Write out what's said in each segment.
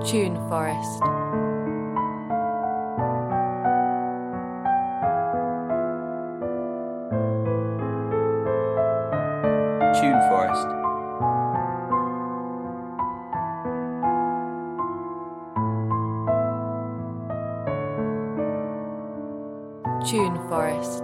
Tune Forest. Tune Forest. Tune Forest.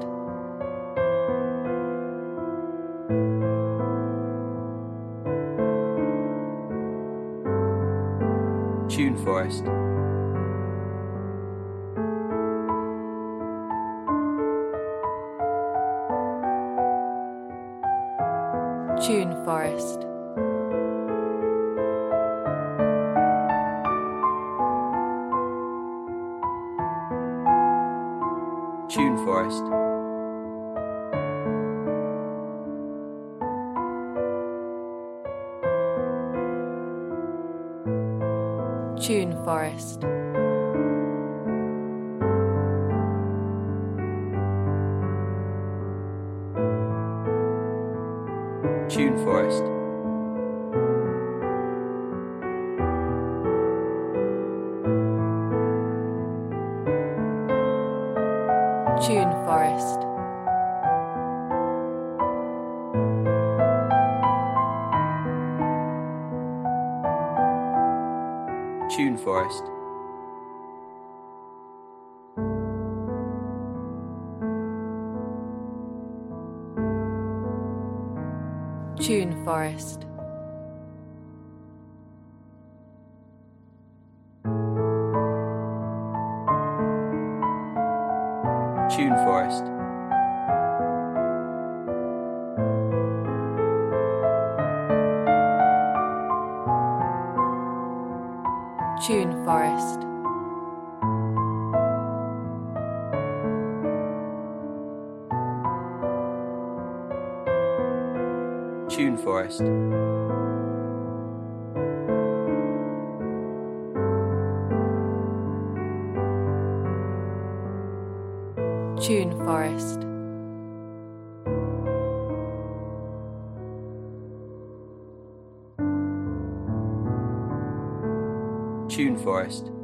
Tune Forest. Tune Forest. Tune Forest. Tune Forest. Tune Forest. Tune Forest. Tune Forest. Tune Forest. Tune Forest. Tune Forest. Tune Forest. Tune Forest. Tune Forest.